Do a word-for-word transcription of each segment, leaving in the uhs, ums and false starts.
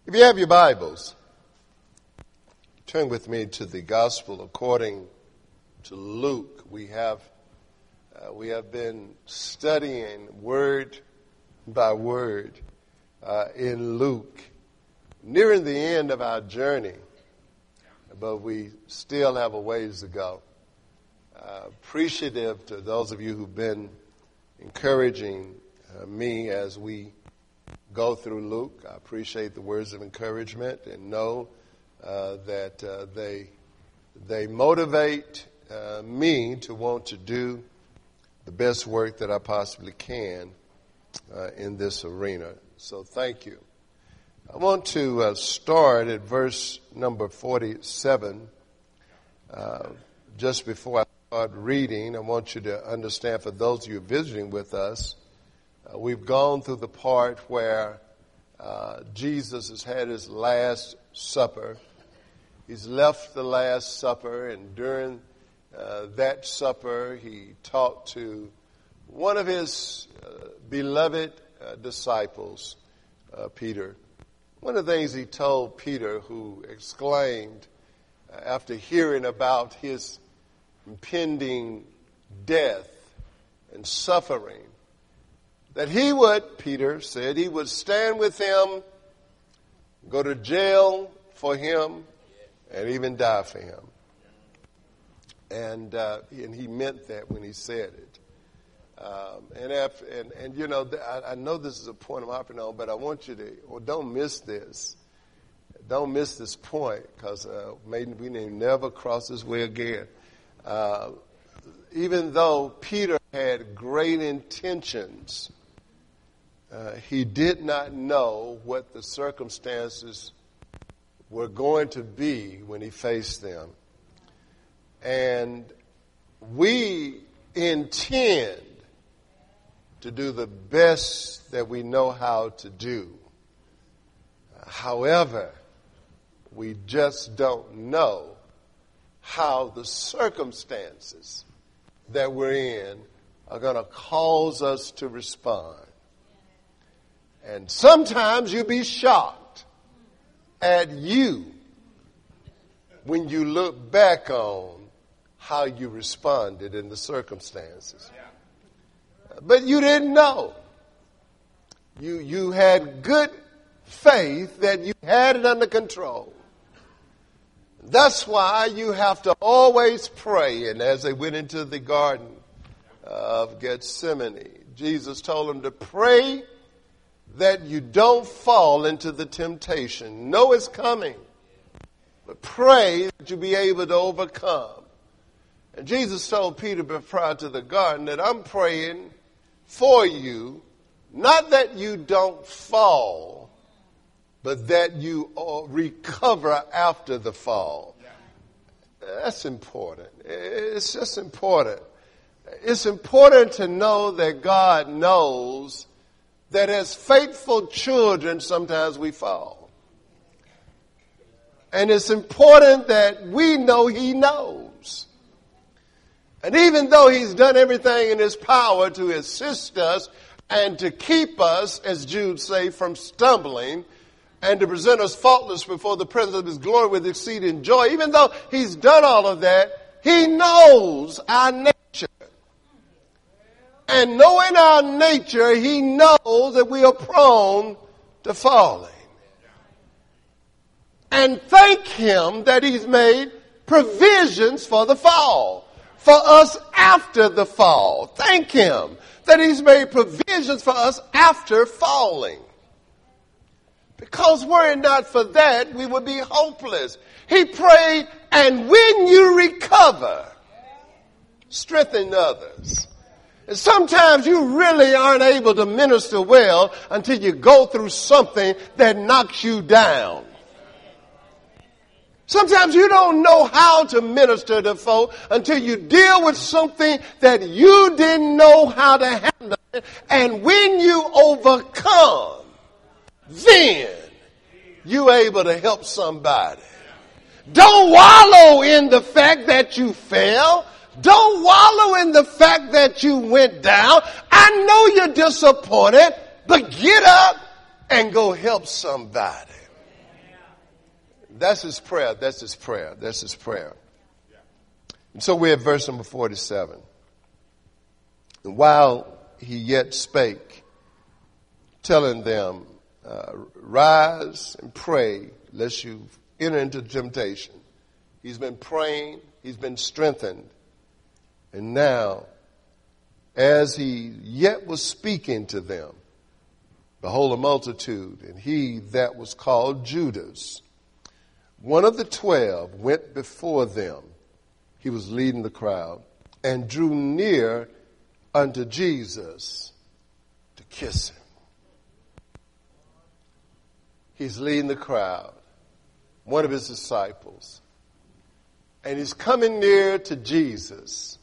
If you have your Bibles, turn with me to the Gospel according to Luke. We have uh, we have been studying word by word uh, in Luke, nearing the end of our journey, but we still have a ways to go. Uh, appreciative to those of you who've been encouraging uh, me as we go through Luke. I appreciate the words of encouragement and know uh, that uh, they they motivate uh, me to want to do the best work that I possibly can uh, in this arena. So thank you. I want to uh, start at verse number forty-seven. Uh, just before I start reading, I want you to understand, for those of you visiting with us, Uh, we've gone through the part where uh, Jesus has had his last supper. He's left the last supper, and during uh, that supper, he talked to one of his uh, beloved uh, disciples, uh, Peter. One of the things he told Peter, who exclaimed uh, after hearing about his impending death and suffering, that he would, Peter said, he would stand with him, go to jail for him, and even die for him. And uh, and he meant that when he said it. Um, and, after, and and you know, I, I know this is a point I'm hopping on, but I want you to, or don't miss this. Don't miss this point, because uh, maybe we may never cross this way again. Uh, even though Peter had great intentions, Uh, he did not know what the circumstances were going to be when he faced them. And we intend to do the best that we know how to do. However, we just don't know how the circumstances that we're in are going to cause us to respond. And sometimes you'll be shocked at you when you look back on how you responded in the circumstances. But you didn't know. You, you had good faith that you had it under control. That's why you have to always pray. And as they went into the Garden of Gethsemane, Jesus told them to pray that you don't fall into the temptation. Know it's coming, but pray that you be able to overcome. And Jesus told Peter prior to the garden that I'm praying for you, not that you don't fall, but that you recover after the fall. That's important. It's just important. It's important to know that God knows that as faithful children, sometimes we fall. And it's important that we know he knows. And even though he's done everything in his power to assist us and to keep us, as Jude say, from stumbling and to present us faultless before the presence of his glory with exceeding joy, even though he's done all of that, he knows our nature. And knowing our nature, he knows that we are prone to falling. And thank him that he's made provisions for the fall, for us after the fall. Thank him that he's made provisions for us after falling. Because were it not for that, we would be hopeless. He prayed, and when you recover, strengthen others. And sometimes you really aren't able to minister well until you go through something that knocks you down. Sometimes you don't know how to minister to folk until you deal with something that you didn't know how to handle. And when you overcome, then you're able to help somebody. Don't wallow in the fact that you fail. Don't wallow in the fact that you went down. I know you're disappointed, but get up and go help somebody. That's his prayer. That's his prayer. That's his prayer. And so we're at verse number forty-seven. And while he yet spake, telling them, uh, rise and pray, lest you enter into temptation. He's been praying. He's been strengthened. And now, as he yet was speaking to them, behold, a multitude, and he that was called Judas, one of the twelve, went before them. He was leading the crowd, and drew near unto Jesus to kiss him. He's leading the crowd, one of his disciples, and he's coming near to Jesus,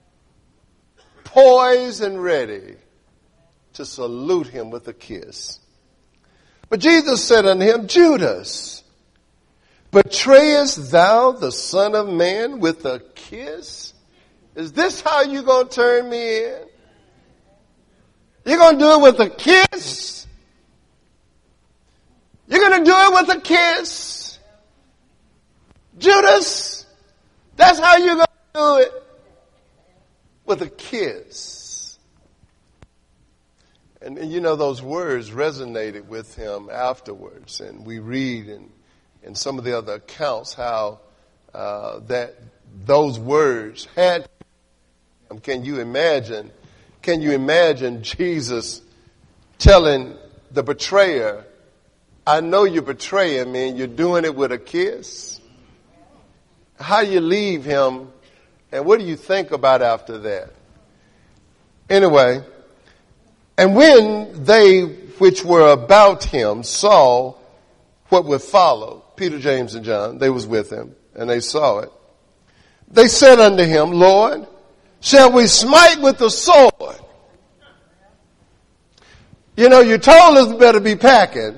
poised and ready to salute him with a kiss. But Jesus said unto him, Judas, betrayest thou the Son of Man with a kiss? Is this how you're going to turn me in? You're going to do it with a kiss? You're going to do it with a kiss? Judas, that's how you're going to do it? With a kiss. And, and you know, those words resonated with him afterwards. And we read in, in some of the other accounts how uh, that those words had. Can you imagine? Can you imagine Jesus telling the betrayer, I know you're betraying me and you're doing it with a kiss? How you leave him, and what do you think about after that? Anyway, and when they which were about him saw what would follow, Peter, James, and John, they was with him, and they saw it. They said unto him, Lord, shall we smite with the sword? You know, you told us we better be packing.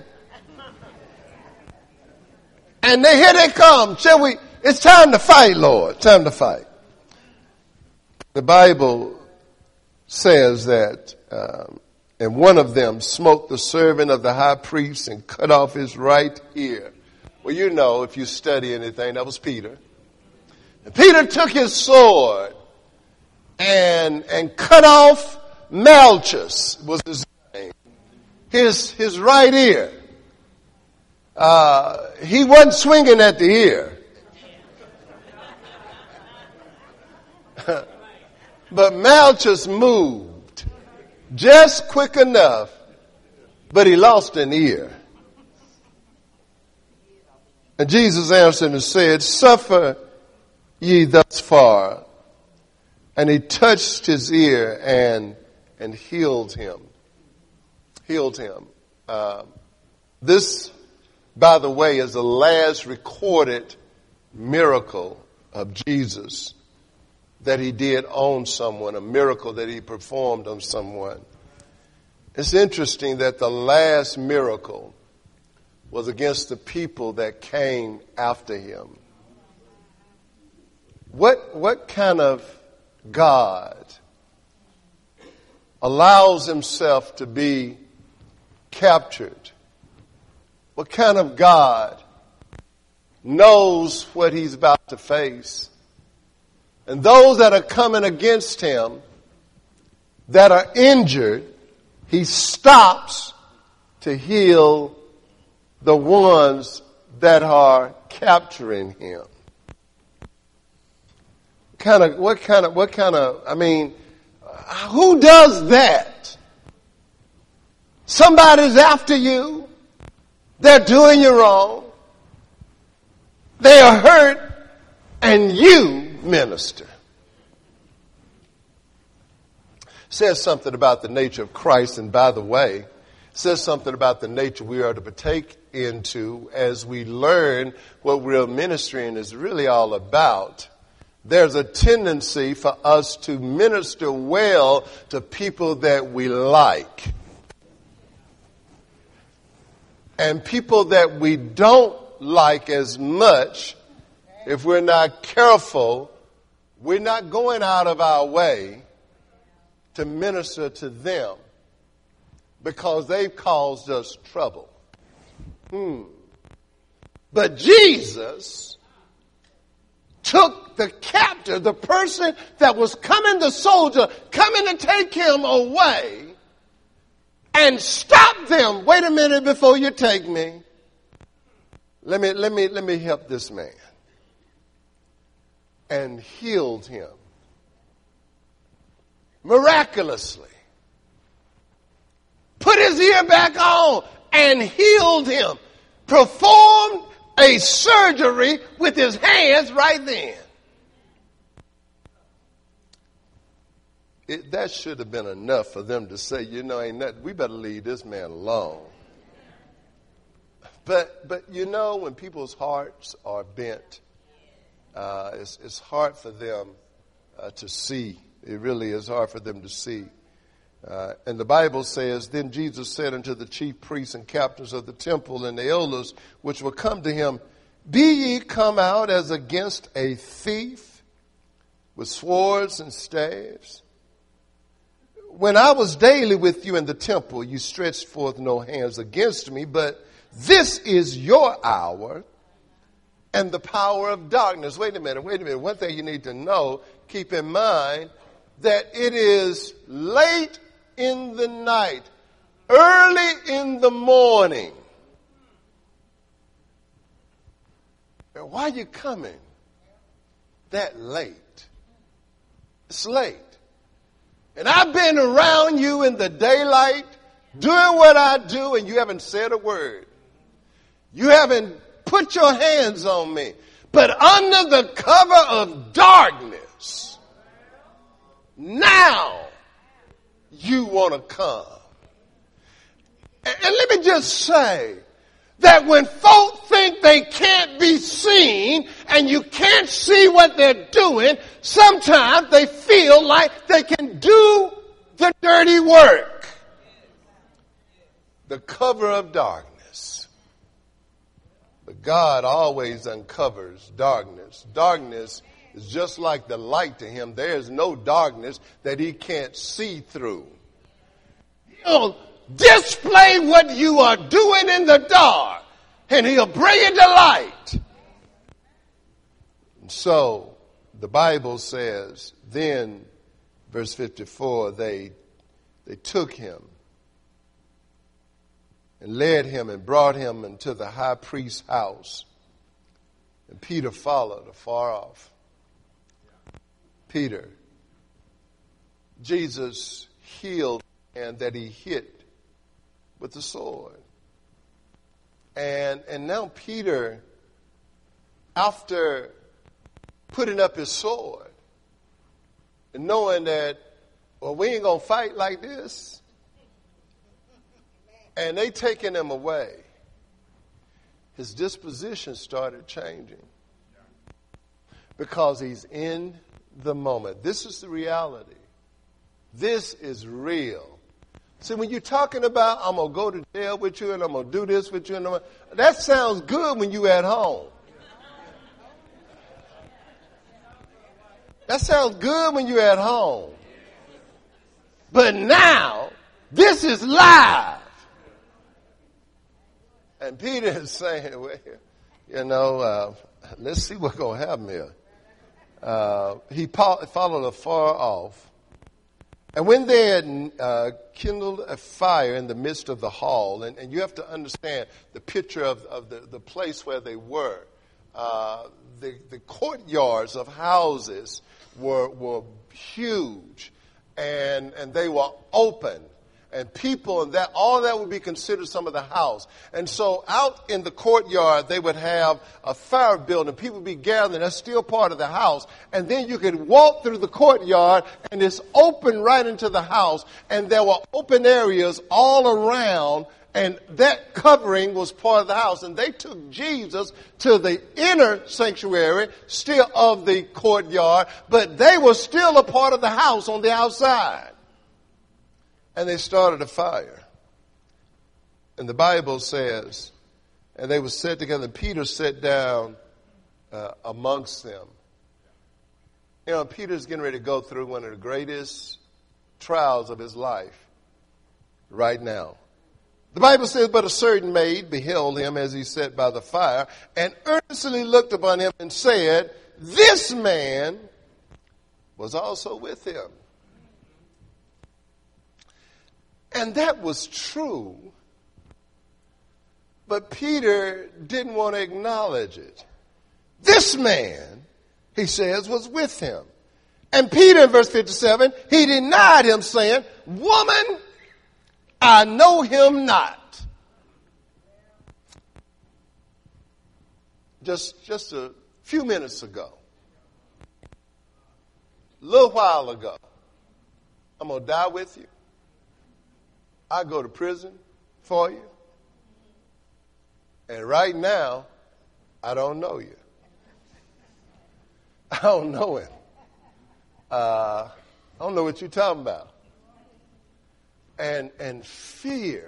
And they, here they come. Shall we? It's time to fight, Lord. Time to fight. The Bible says that, um, and one of them smote the servant of the high priest and cut off his right ear. Well, you know, if you study anything, that was Peter. And Peter took his sword and and cut off Malchus, was his name, his his right ear. Uh, he wasn't swinging at the ear, but Malchus moved just quick enough, but he lost an ear. And Jesus answered and said, suffer ye thus far. And he touched his ear and and healed him. Healed him. Uh, this, by the way, is the last recorded miracle of Jesus that he did on someone, a miracle that he performed on someone. It's interesting that the last miracle was against the people that came after him. What, what kind of God allows himself to be captured? What kind of God knows what he's about to face? And those that are coming against him, that are injured, he stops to heal the ones that are capturing him. Kind of, what kind of, what kind of, I mean, who does that? Somebody's after you. They're doing you wrong. They are hurt, and you minister. Says something about the nature of Christ, and by the way, says something about the nature we are to partake into as we learn what real ministering is really all about. There's a tendency for us to minister well to people that we like. And people that we don't like as much, if we're not careful, we're not going out of our way to minister to them because they've caused us trouble. Hmm. But Jesus took the captive, the person that was coming, the soldier, coming to take him away, and stopped them. Wait a minute before you take me. Let me, let me, let me help this man. And healed him. Miraculously. Put his ear back on and healed him. Performed a surgery with his hands right then. It, that should have been enough for them to say, you know, ain't nothing. We better leave this man alone. But, but you know, when people's hearts are bent, uh, it's, it's hard for them uh, to see. It really is hard for them to see. Uh, and the Bible says, then Jesus said unto the chief priests and captains of the temple and the elders which were come to him, be ye come out as against a thief with swords and staves? When I was daily with you in the temple, you stretched forth no hands against me, but this is your hour and the power of darkness. Wait a minute, wait a minute. One thing you need to know, keep in mind that it is late in the night, early in the morning. Now, why are you coming that late? It's late. And I've been around you in the daylight, doing what I do, and you haven't said a word. You haven't put your hands on me. But under the cover of darkness, now you want to come. And, and let me just say that when folk think they can't be seen and you can't see what they're doing, sometimes they feel like they can do the dirty work. The cover of darkness. But God always uncovers darkness. Darkness is just like the light to him. There is no darkness that he can't see through. He'll display what you are doing in the dark, and he'll bring it to light. And so the Bible says, then, verse fifty-four, they, they took him and led him and brought him into the high priest's house. And Peter followed afar off. Peter, Jesus healed and that he hit with the sword. And, and now Peter, after putting up his sword and knowing that, well, we ain't going to fight like this, and they taking him away, his disposition started changing because he's in the moment. This is the reality. This is real. See, when you're talking about, I'm going to go to jail with you and I'm going to do this with you, and I'm gonna, that sounds good when you're at home. That sounds good when you're at home. But now, this is live. And Peter is saying, well, you know, uh, let's see what's going to happen here. Uh, he followed afar off. And when they had uh, kindled a fire in the midst of the hall, and, and you have to understand the picture of, of the, the place where they were, uh, the, the courtyards of houses were, were huge, and, and they were open. And people and that, all that would be considered some of the house. And so out in the courtyard, they would have a fire building. People would be gathering. That's still part of the house. And then you could walk through the courtyard and it's open right into the house. And there were open areas all around. And that covering was part of the house. And they took Jesus to the inner sanctuary, still of the courtyard. But they were still a part of the house on the outside. And they started a fire. And the Bible says, and they were set together. Peter sat down uh, amongst them. You know, Peter's getting ready to go through one of the greatest trials of his life right now. The Bible says, but a certain maid beheld him as he sat by the fire, and earnestly looked upon him and said, this man was also with him. And that was true, but Peter didn't want to acknowledge it. This man, he says, was with him. And Peter, in verse fifty-seven, he denied him, saying, woman, I know him not. Just, just a few minutes ago, a little while ago, I'm going to die with you. I go to prison for you. And right now, I don't know you. I don't know him. Uh, I don't know what you're talking about. And, and fear,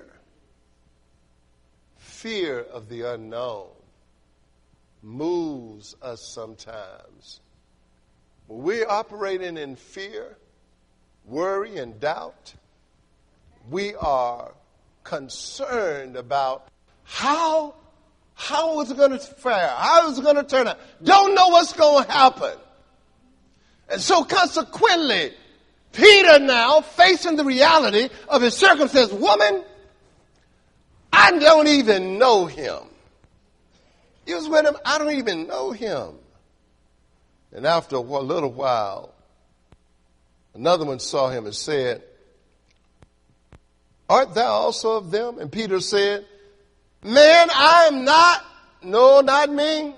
fear of the unknown moves us sometimes. When we're operating in fear, worry, and doubt, we are concerned about how, how is it going to fare? How is it going to turn out? Don't know what's going to happen. And so consequently, Peter now, facing the reality of his circumstance, woman, I don't even know him. He was with him, I don't even know him. And after a little while, another one saw him and said, art thou also of them? And Peter said, man, I am not. No, not me.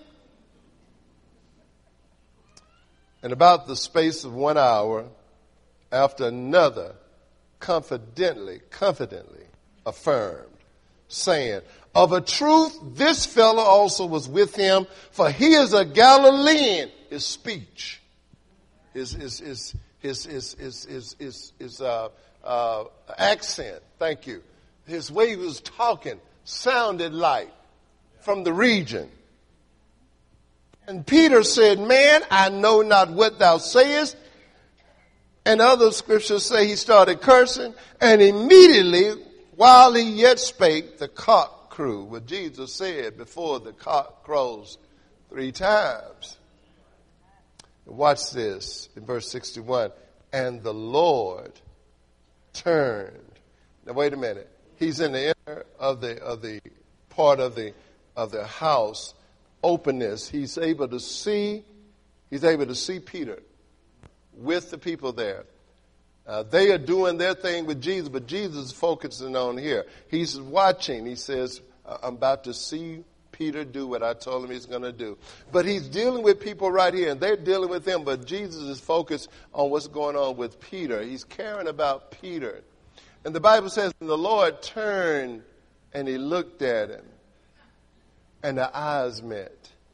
And about the space of one hour, after another confidently, confidently affirmed, saying, of a truth, this fellow also was with him, for he is a Galilean. His speech, his, his, his, his, his, his, his, his, his uh, uh, accent, thank you. His way he was talking sounded like from the region. And Peter said, man, I know not what thou sayest. And other scriptures say he started cursing. And immediately, while he yet spake, the cock crew, what Jesus said before the cock crows three times. Watch this in verse sixty-one. And the Lord turned. Now wait a minute. He's in the inner of the of the part of the of the house. Openness. He's able to see. He's able to see Peter with the people there. Uh, they are doing their thing with Jesus, but Jesus is focusing on here. He's watching. He says, I'm about to see Peter do what I told him he's going to do. But he's dealing with people right here, and they're dealing with him, but Jesus is focused on what's going on with Peter. He's caring about Peter. And the Bible says, and the Lord turned, and he looked at him, and their eyes met.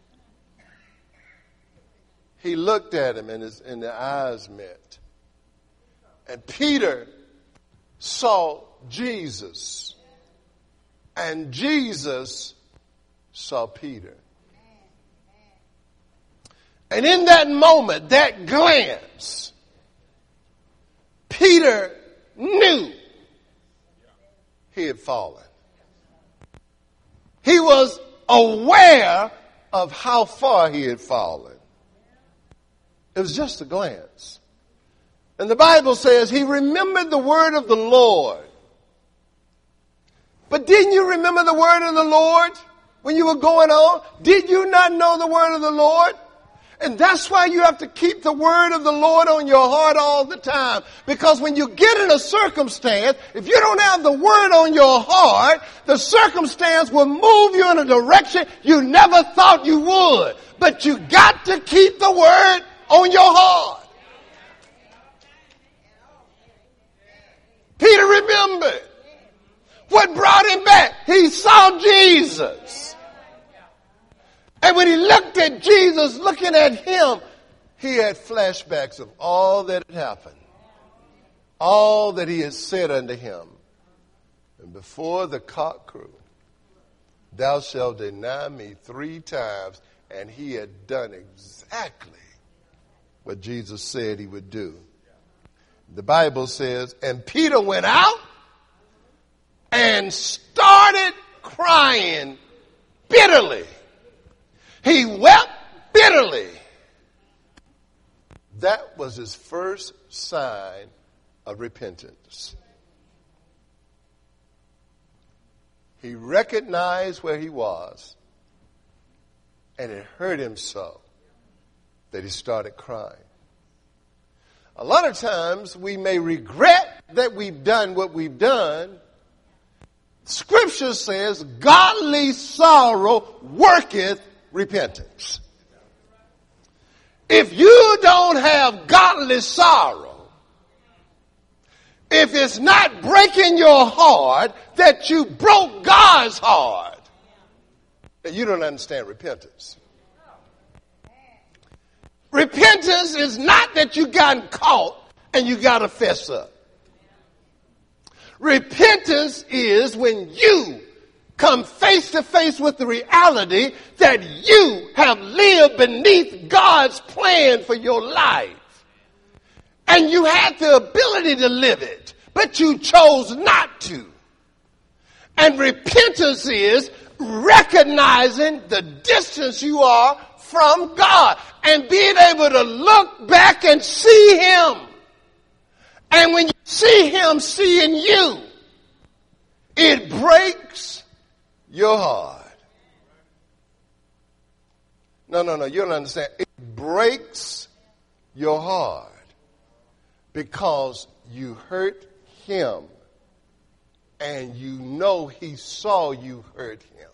He looked at him, and, his, and their eyes met. And Peter saw Jesus, and Jesus saw Peter. And in that moment, that glance, Peter knew he had fallen. He was aware of how far he had fallen. It was just a glance. And the Bible says he remembered the word of the Lord. But didn't you remember the word of the Lord when you were going on? Did you not know the word of the Lord? And that's why you have to keep the word of the Lord on your heart all the time. Because when you get in a circumstance, if you don't have the word on your heart, the circumstance will move you in a direction you never thought you would. But you got to keep the word on your heart. Peter remembered what brought him back. He saw Jesus. And when he looked at Jesus, looking at him, he had flashbacks of all that had happened. All that he had said unto him. And before the cock crew, thou shalt deny me three times. And he had done exactly what Jesus said he would do. The Bible says, and Peter went out and started crying bitterly. He wept bitterly. That was his first sign of repentance. He recognized where he was, and it hurt him so that he started crying. A lot of times we may regret that we've done what we've done. Scripture says, godly sorrow worketh repentance. If you don't have godly sorrow, if it's not breaking your heart that you broke God's heart, then you don't understand repentance. Repentance is not that you gotten caught and you got to fess up. Repentance is when you come face to face with the reality that you have lived beneath God's plan for your life. And you had the ability to live it, but you chose not to. And repentance is recognizing the distance you are from God and being able to look back and see him. And when you see him seeing you, it breaks your heart. No, no, no, you don't understand. It breaks your heart because you hurt him and you know he saw you hurt him.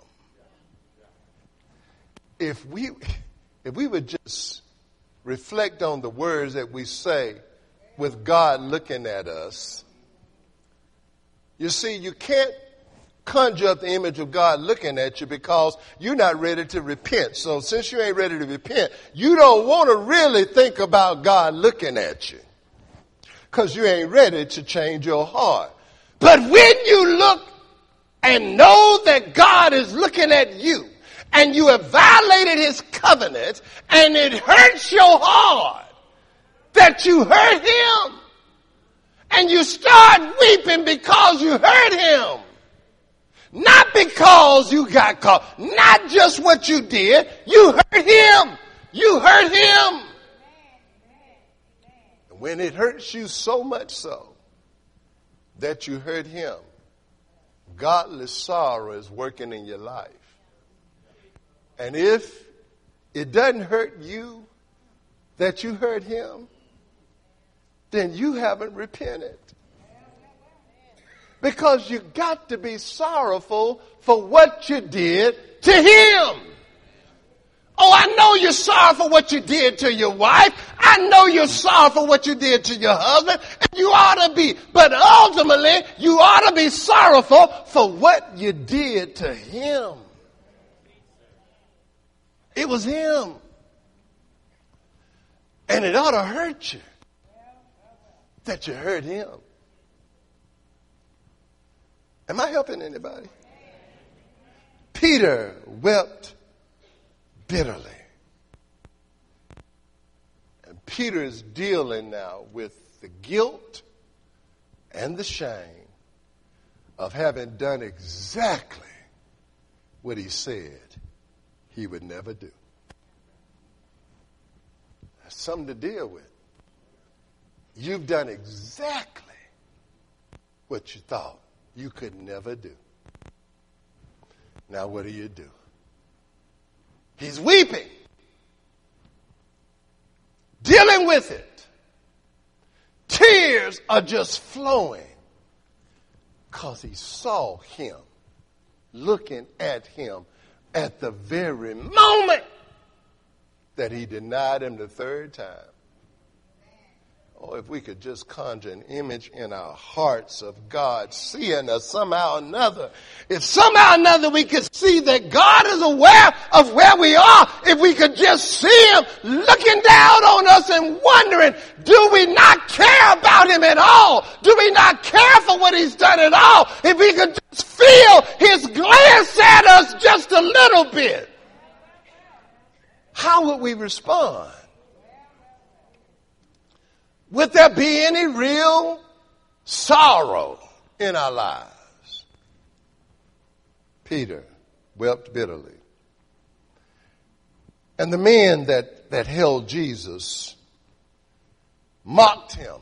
If we, if we would just reflect on the words that we say with God looking at us, you see, you can't conjure up the image of God looking at you because you're not ready to repent. So since you ain't ready to repent, you don't want to really think about God looking at you because you ain't ready to change your heart. But when you look and know that God is looking at you and you have violated his covenant and it hurts your heart that you hurt him and you start weeping because you hurt him. Not because you got caught. Not just what you did. You hurt him. You hurt him. When it hurts you so much so that you hurt him, godly sorrow is working in your life. And if it doesn't hurt you that you hurt him, then you haven't repented. Because you got to be sorrowful for what you did to him. Oh, I know you're sorry for what you did to your wife. I know you're sorry for what you did to your husband. And you ought to be. But ultimately, you ought to be sorrowful for what you did to him. It was him. And it ought to hurt you that you hurt him. Am I helping anybody? Peter wept bitterly. And Peter is dealing now with the guilt and the shame of having done exactly what he said he would never do. That's something to deal with. You've done exactly what you thought you could never do. Now what do you do? He's weeping, dealing with it. Tears are just flowing because he saw him, looking at him at the very moment that he denied him the third time. Oh, if we could just conjure an image in our hearts of God seeing us somehow or another. If somehow or another we could see that God is aware of where we are. If we could just see him looking down on us and wondering, do we not care about him at all? Do we not care for what he's done at all? If we could just feel his glance at us just a little bit, how would we respond? Would there be any real sorrow in our lives? Peter wept bitterly. And the men that, that held Jesus mocked him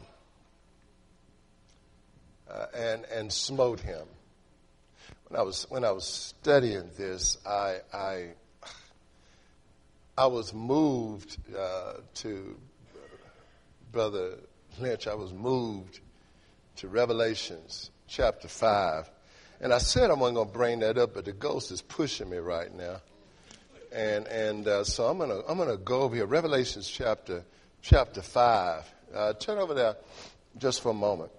uh, and, and smote him. When I was, when I was studying this, I, I, I was moved uh, to, uh, Brother Lynch, I was moved to Revelations chapter five. And I said I wasn't going to bring that up, but the ghost is pushing me right now. And and uh, so I'm gonna I'm gonna go over here, Revelations chapter chapter five. Uh, turn over there just for a moment.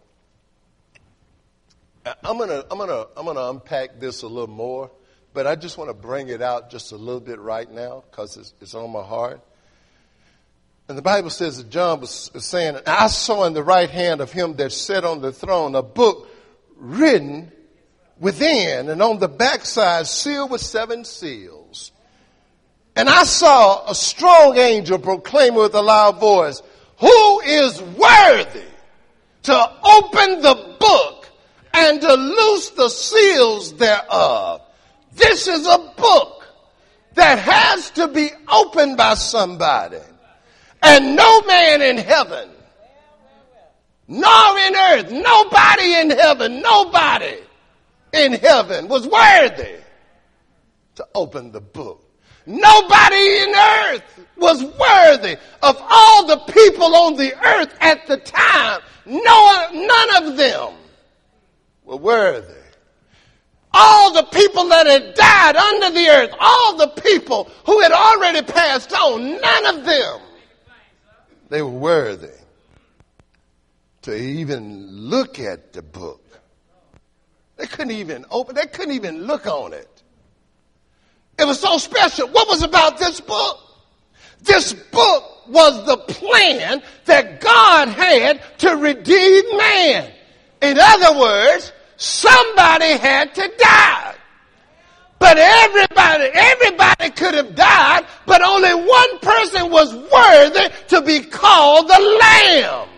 I'm gonna I'm gonna I'm gonna unpack this a little more, but I just want to bring it out just a little bit right now because it's, it's on my heart. And the Bible says that John was saying, "I saw in the right hand of him that sat on the throne a book written within, and on the backside sealed with seven seals." And I saw a strong angel proclaim with a loud voice, "Who is worthy to open the book and to loose the seals thereof?" This is a book that has to be opened by somebody. And no man in heaven, nor in earth, nobody in heaven, nobody in heaven was worthy to open the book. Nobody in earth was worthy of all the people on the earth at the time. No, none of them were worthy. All the people that had died under the earth, all the people who had already passed on, none of them, they were worthy to even look at the book. They couldn't even open, they couldn't even look on it. It was so special. What was about this book? This book was the plan that God had to redeem man. In other words, somebody had to die. But everybody, everybody could have died, but only one person was worthy to be called the Lamb.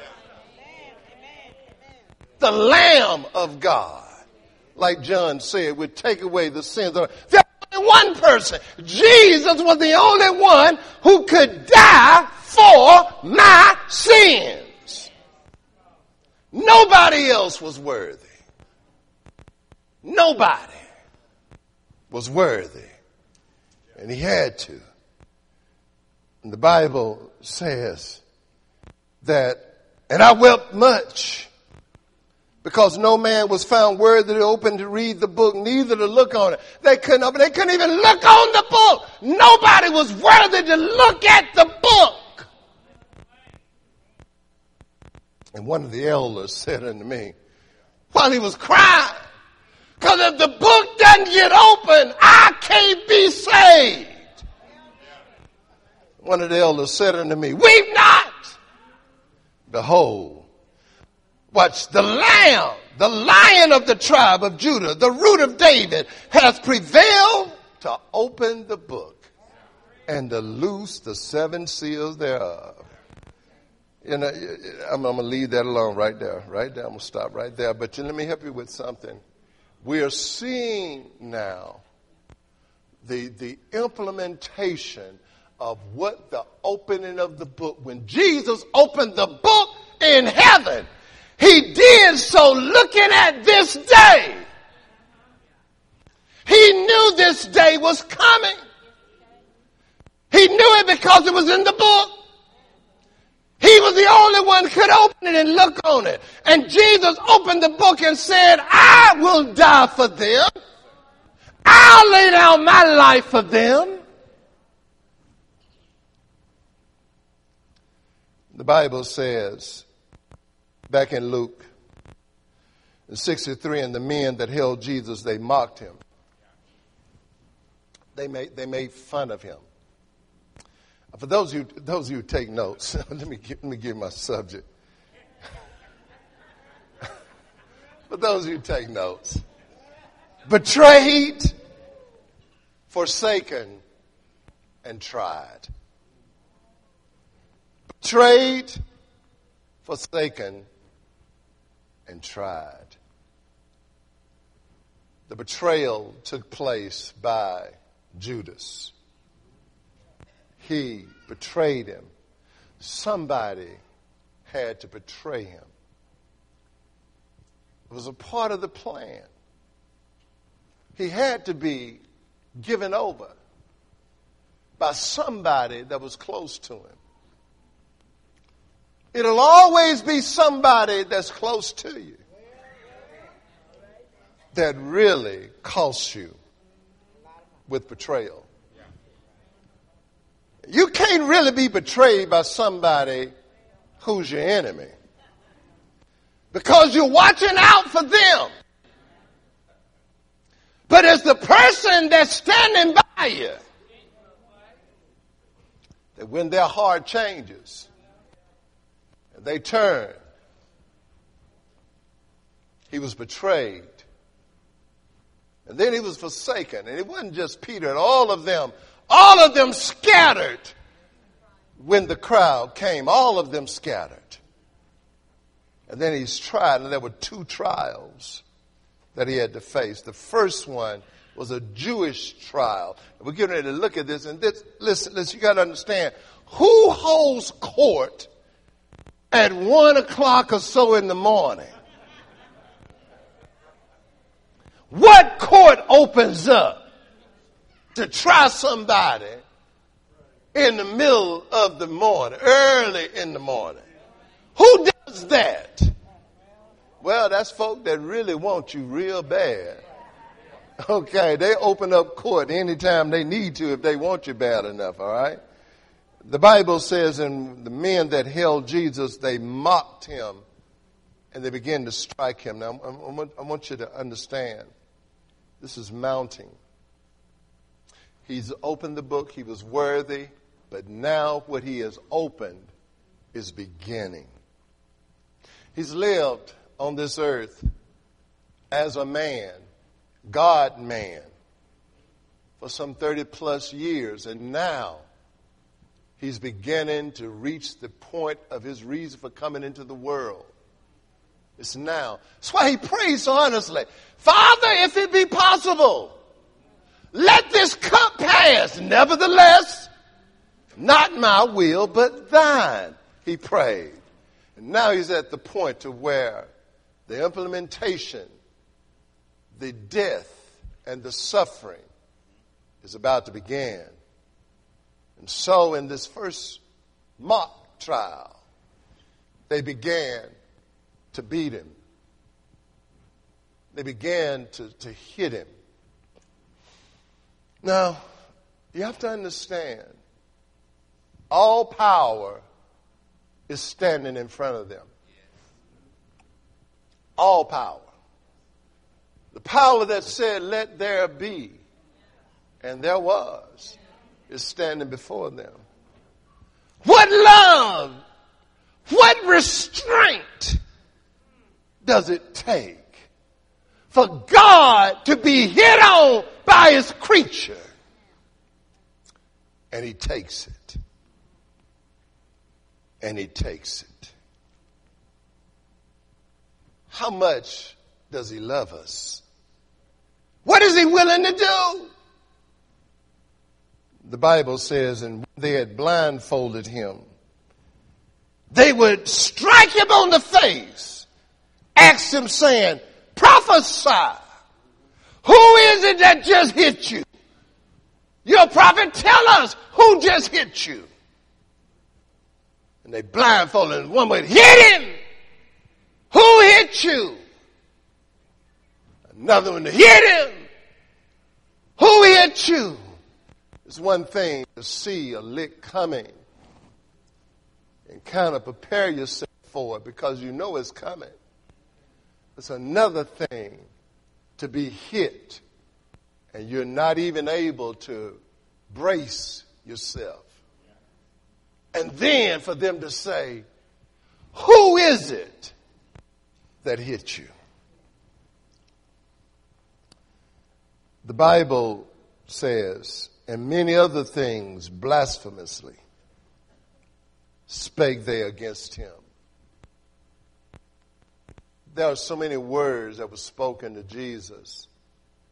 The Lamb of God. Like John said, would take away the sins of the world. One person. Jesus was the only one who could die for my sins. Nobody else was worthy. Nobody was worthy. And he had to. And the Bible says that, and I wept much, because no man was found worthy to open to read the book, neither to look on it. They couldn't open, they couldn't even look on the book. Nobody was worthy to look at the book. And one of the elders said unto me, while he was crying, because if the book doesn't get open, I can't be saved. One of the elders said unto me, weep not. Behold, watch, the Lamb, the Lion of the tribe of Judah, the Root of David, has prevailed to open the book and to loose the seven seals thereof. You know, I'm, I'm going to leave that alone right there, right there. I'm going to stop right there. But let me help you with something. We are seeing now the, the implementation of what the opening of the book, when Jesus opened the book in heaven, he did so looking at this day. He knew this day was coming. He knew it because it was in the book. He was the only one who could open it and look on it. And Jesus opened the book and said, I will die for them. I'll lay down my life for them. The Bible says, back in Luke in sixty-three, and the men that held Jesus, they mocked him. They made, they made fun of him. For those of you, those of you who take notes, let me give, let me give my subject. For those of you who take notes, betrayed, forsaken, and tried. Betrayed, forsaken, and tried. the betrayal took place by Judas. He betrayed him. Somebody had to betray him. It was a part of the plan. He had to be given over by somebody that was close to him. It'll always be somebody that's close to you that really costs you with betrayal. You can't really be betrayed by somebody who's your enemy, because you're watching out for them. But it's the person that's standing by you that when their heart changes and they turn, he was betrayed. And then he was forsaken. And it wasn't just Peter and all of them. All of them scattered when the crowd came. All of them scattered. And then he's tried, and there were two trials that he had to face. The first one was a Jewish trial. We're getting ready to look at this, and this, listen, listen, you got to understand, who holds court at one o'clock or so in the morning? What court opens up to try somebody in the middle of the morning, early in the morning? Who does that? Well, that's folk that really want you real bad. Okay, they open up court anytime they need to if they want you bad enough, all right? The Bible says, and the men that held Jesus, they mocked him and they began to strike him. Now, I, I, want, I want you to understand, this is mounting. He's opened the book, he was worthy, but now what he has opened is beginning. He's lived on this earth as a man, God-man, for some thirty plus years. And now he's beginning to reach the point of his reason for coming into the world. It's now. That's why he prays so honestly. Father, if it be possible, let this cup pass. Nevertheless, not my will, but thine, he prayed. And now he's at the point to where the implementation, the death, and the suffering is about to begin. And so in this first mock trial, they began to beat him. They began to, to hit him. Now, you have to understand, all power is standing in front of them. All power. The power that said, let there be, and there was, is standing before them. What love, what restraint does it take for God to be hit on by his creature? And he takes it. And he takes it. How much does he love us? What is he willing to do? The Bible says, and they had blindfolded him, they would strike him on the face, ask him saying, prophesy. Who is it that just hit you? You're a prophet, tell us who just hit you. And they blindfolded him. One would hit him. Who hit you? Another one to hit him. Who hit you? It's one thing to see a lick coming and kind of prepare yourself for it because you know it's coming. It's another thing to be hit and you're not even able to brace yourself. And then for them to say, who is it that hit you? The Bible says, and many other things blasphemously spake they against him. There are so many words that were spoken to Jesus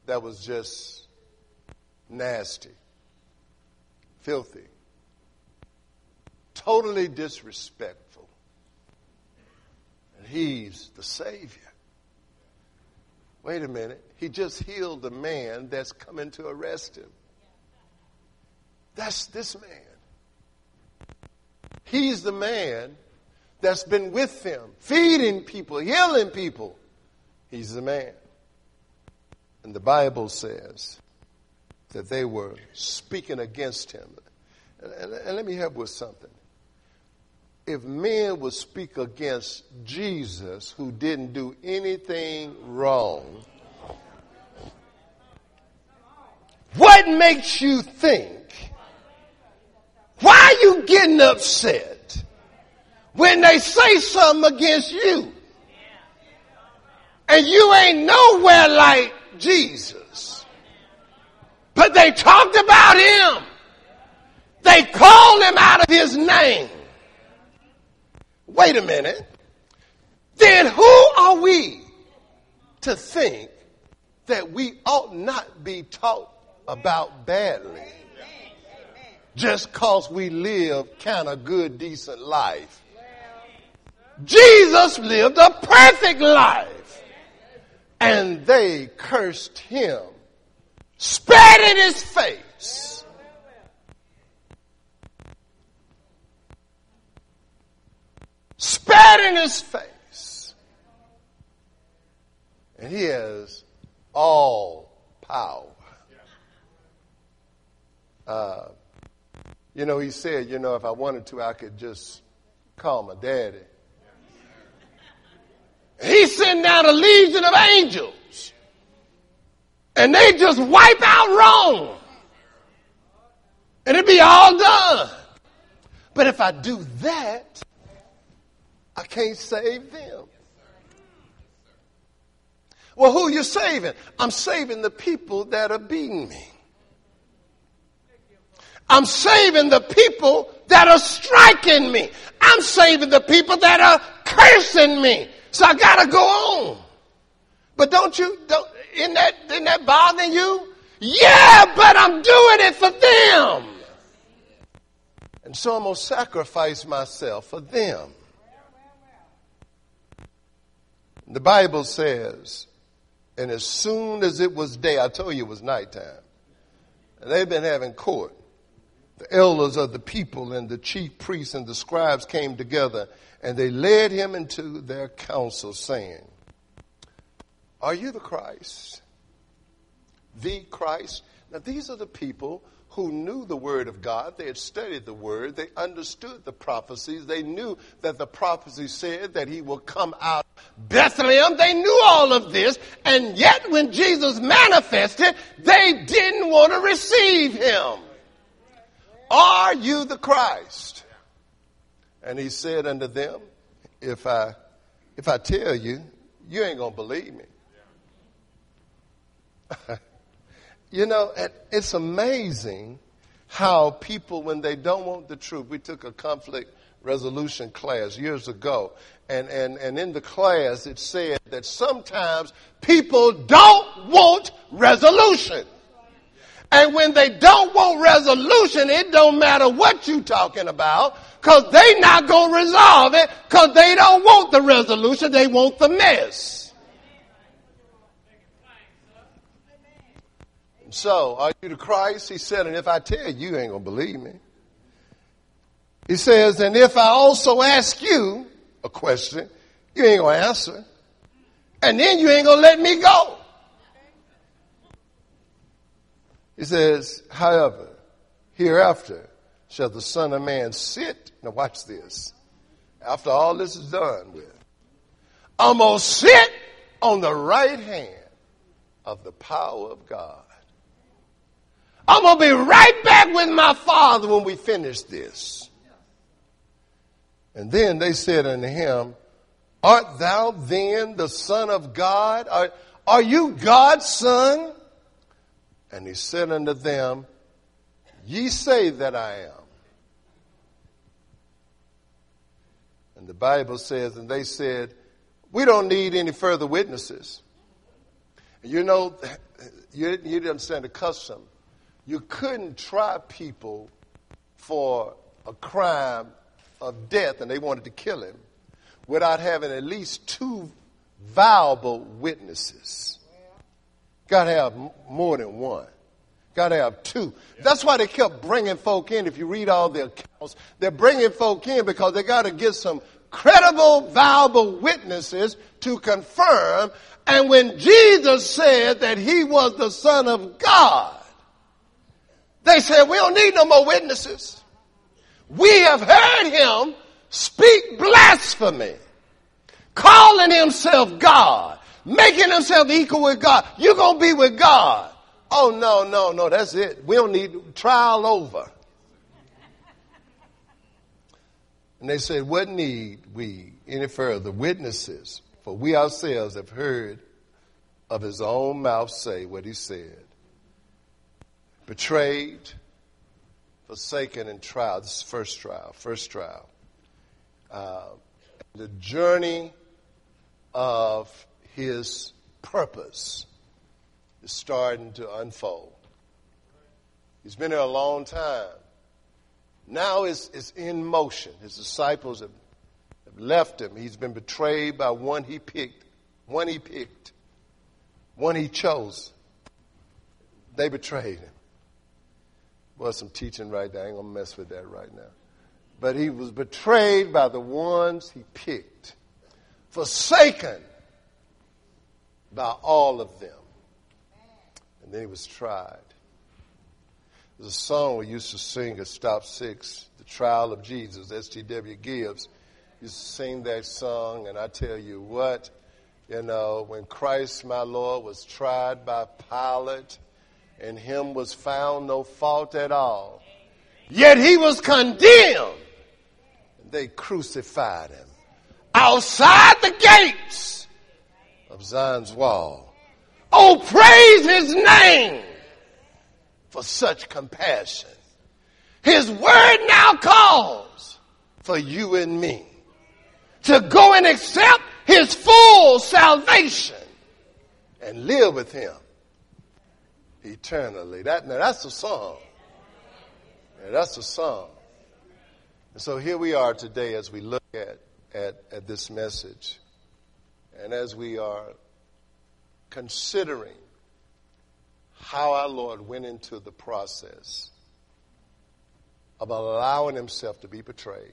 that was just nasty, filthy, totally disrespectful. And he's the Savior. Wait a minute. He just healed the man that's coming to arrest him. That's this man. He's the man that's been with them, feeding people, healing people. He's the man. And the Bible says that they were speaking against him. And, and, and let me help with something. If men would speak against Jesus, who didn't do anything wrong, what makes you think? Why are you getting upset when they say something against you? And you ain't nowhere like Jesus. But they talked about him. They called him out of his name. Wait a minute. Then who are we to think that we ought not be talked about badly just because we live kind of good, decent life? Jesus lived a perfect life, and they cursed him, spat in his face. Spat in his face. And he has all power. Uh, you know, he said, you know, if I wanted to, I could just call my daddy. He sent down a legion of angels. And they just wipe out Rome. And it'd be all done. But if I do that, I can't save them. Well, who are you saving? I'm saving the people that are beating me. I'm saving the people that are striking me. I'm saving the people that are cursing me. So I gotta go on. But don't you, don't, isn't that, isn't that bothering you? Yeah, but I'm doing it for them. And so I'm going to sacrifice myself for them. The Bible says, and as soon as it was day, I told you it was nighttime, and they've been having court. The elders of the people and the chief priests and the scribes came together, and they led him into their council, saying, "Are you the Christ? The Christ?" Now, these are the people who knew the word of God. They had studied the word. They understood the prophecies. They knew that the prophecy said that he will come out of Bethlehem. They knew all of this. And yet when Jesus manifested, they didn't want to receive him. Are you the Christ? And he said unto them, if I, if I tell you, you ain't going to believe me. You know, it's amazing how people, when they don't want the truth, we took a conflict resolution class years ago, and, and, and in the class it said that sometimes people don't want resolution. And when they don't want resolution, it don't matter what you're talking about, because they not going to resolve it, because they don't want the resolution, they want the mess. So, are you the Christ? He said, and if I tell you, you ain't going to believe me. He says, and if I also ask you a question, you ain't going to answer. And then you ain't going to let me go. He says, however, hereafter shall the Son of Man sit. Now watch this. After all this is done with, I'm going to sit on the right hand of the power of God. I'm going to be right back with my Father when we finish this. And then they said unto him, art thou then the Son of God? Are, are you God's son? And he said unto them, ye say that I am. And the Bible says, and they said, we don't need any further witnesses. You know, you, you didn't understand the custom. You couldn't try people for a crime of death, and they wanted to kill him, without having at least two viable witnesses. Got to have more than one. Got to have two. That's why they kept bringing folk in. If you read all the accounts, they're bringing folk in because they got to get some credible, viable witnesses to confirm. And when Jesus said that he was the Son of God, they said, we don't need no more witnesses. We have heard him speak blasphemy, calling himself God, making himself equal with God. You're going to be with God. Oh, no, no, no, that's it. We don't need trial over. And they said, what need we any further witnesses? For we ourselves have heard of his own mouth say what he said. Betrayed, forsaken, and trial. This is first trial, first trial. Uh, the journey of his purpose is starting to unfold. He's been there a long time. Now it's, it's in motion. His disciples have, have left him. He's been betrayed by one he picked, one he picked, one he chose. They betrayed him. Well, some teaching right there. I ain't going to mess with that right now. But he was betrayed by the ones he picked, forsaken by all of them. And then he was tried. There's a song we used to sing at Stop Six, The Trial of Jesus, S T W Gibbs. Used to sing that song, and I tell you what, you know, when Christ, my Lord, was tried by Pilate, in him was found no fault at all, yet he was condemned. They crucified him outside the gates of Zion's wall. Oh, praise his name for such compassion. His word now calls for you and me to go and accept his full salvation and live with him eternally. That, now that's a song. Yeah, that's a song. And so here we are today as we look at, at, at this message, and as we are considering how our Lord went into the process of allowing himself to be betrayed,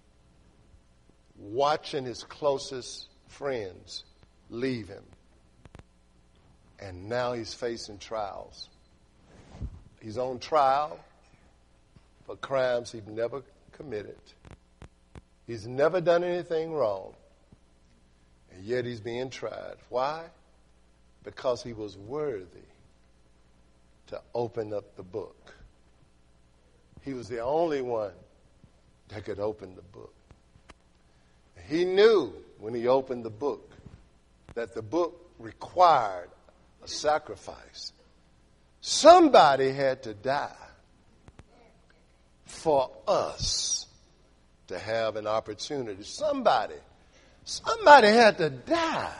watching his closest friends leave him, and now he's facing trials. He's on trial for crimes he'd never committed. He's never done anything wrong, and yet he's being tried. Why? Because he was worthy to open up the book. He was the only one that could open the book. He knew when he opened the book that the book required a sacrifice. Somebody had to die for us to have an opportunity. Somebody, somebody had to die.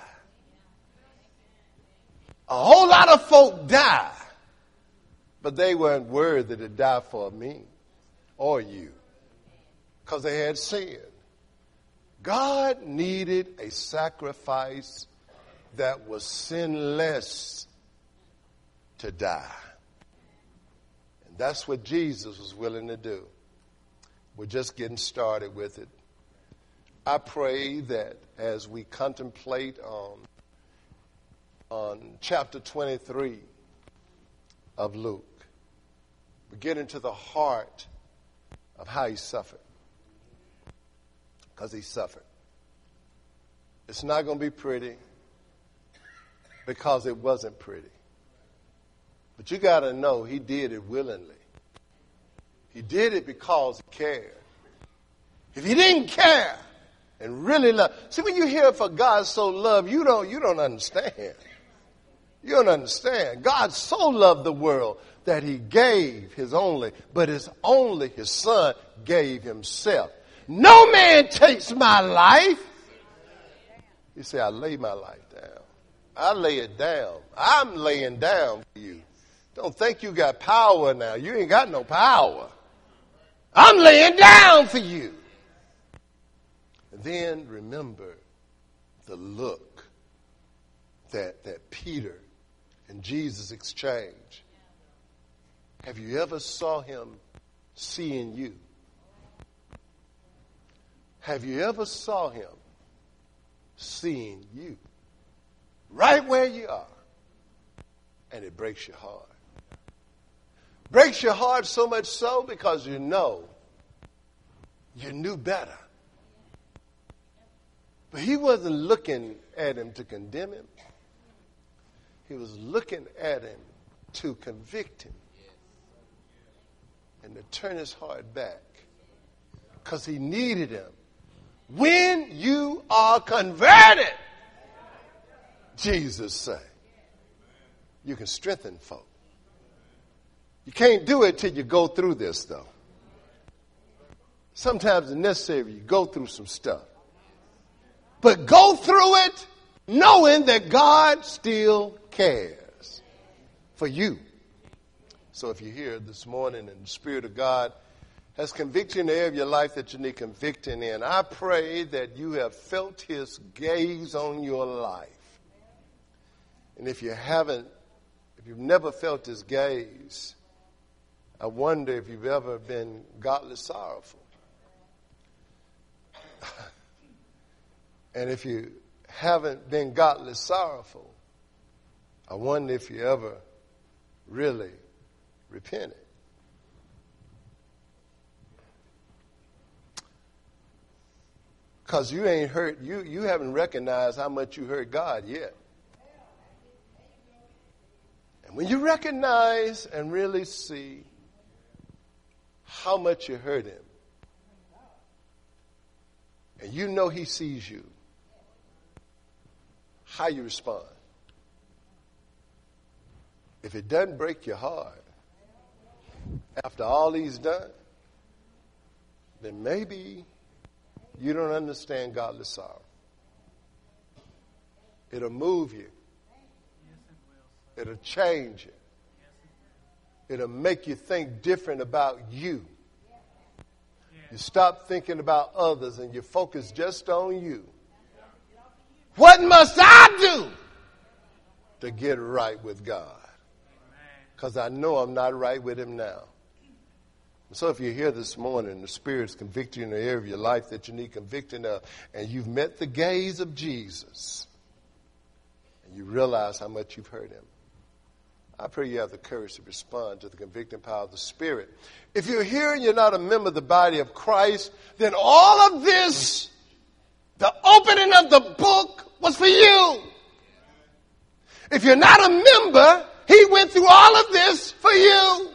A whole lot of folk died, but they weren't worthy to die for me or you because they had sinned. God needed a sacrifice that was sinless to die. And that's what Jesus was willing to do. We're just getting started with it. I pray that as we contemplate on, on chapter twenty-three of Luke, we get into the heart of how he suffered. Because he suffered. It's not going to be pretty because it wasn't pretty. But you got to know he did it willingly. He did it because he cared. If he didn't care and really love, see, when you hear for God so loved, you don't you don't understand. You don't understand. God so loved the world that he gave his only, but his only, his son, gave himself. No man takes my life. You say, I lay my life down. I lay it down. I'm laying down for you. Don't think you got power now. You ain't got no power. I'm laying down for you. And then remember the look that, that Peter and Jesus exchanged. Have you ever saw him seeing you? Have you ever saw him seeing you? Right where you are. And it breaks your heart. Breaks your heart so much so because you know you knew better. But he wasn't looking at him to condemn him. He was looking at him to convict him and to turn his heart back because he needed him. When you are converted, Jesus said, you can strengthen folk. You can't do it till you go through this, though. Sometimes it's necessary you go through some stuff. But go through it knowing that God still cares for you. So if you're here this morning and the Spirit of God has convicted you in the area of your life that you need convicting in, I pray that you have felt his gaze on your life. And if you haven't, if you've never felt his gaze, I wonder if you've ever been godly sorrowful. And if you haven't been godly sorrowful, I wonder if you ever really repented. Because you ain't hurt, you, you haven't recognized how much you hurt God yet. And when you recognize and really see how much you hurt him, and you know he sees you, how you respond. If it doesn't break your heart after all he's done, then maybe you don't understand godly sorrow. It'll move you. It'll change you. It'll make you think different about you. You stop thinking about others and you focus just on you. What must I do to get right with God? Because I know I'm not right with him now. So if you're here this morning, the Spirit's convicting you in the area of your life that you need convicting of, and you've met the gaze of Jesus, and you realize how much you've hurt him, I pray you have the courage to respond to the convicting power of the Spirit. If you're here and you're not a member of the body of Christ, then all of this, the opening of the book, was for you. If you're not a member, he went through all of this for you.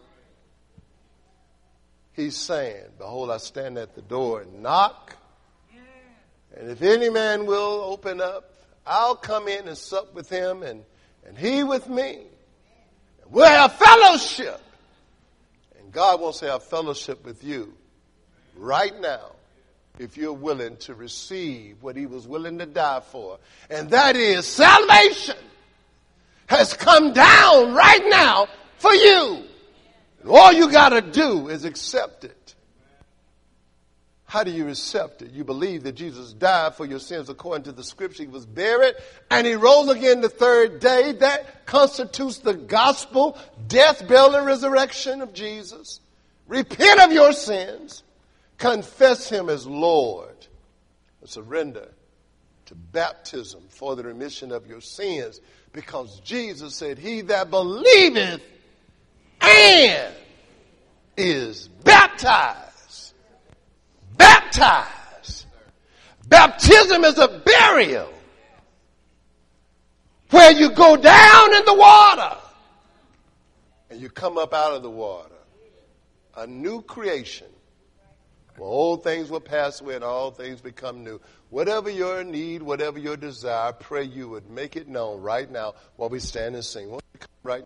He's saying, behold, I stand at the door and knock. And if any man will open up, I'll come in and sup with him and, and he with me. We'll have fellowship. And God wants to have fellowship with you right now if you're willing to receive what he was willing to die for. And that is salvation has come down right now for you. And all you got to do is accept it. How do you accept it? You believe that Jesus died for your sins according to the scripture. He was buried and he rose again the third day. That constitutes the gospel, death, burial, and resurrection of Jesus. Repent of your sins. Confess him as Lord. Surrender to baptism for the remission of your sins. Because Jesus said, he that believeth and is baptized. Baptized. Baptism is a burial where you go down in the water and you come up out of the water. A new creation. Well, old things will pass away and all things become new. Whatever your need, whatever your desire, I pray you would make it known right now while we stand and sing.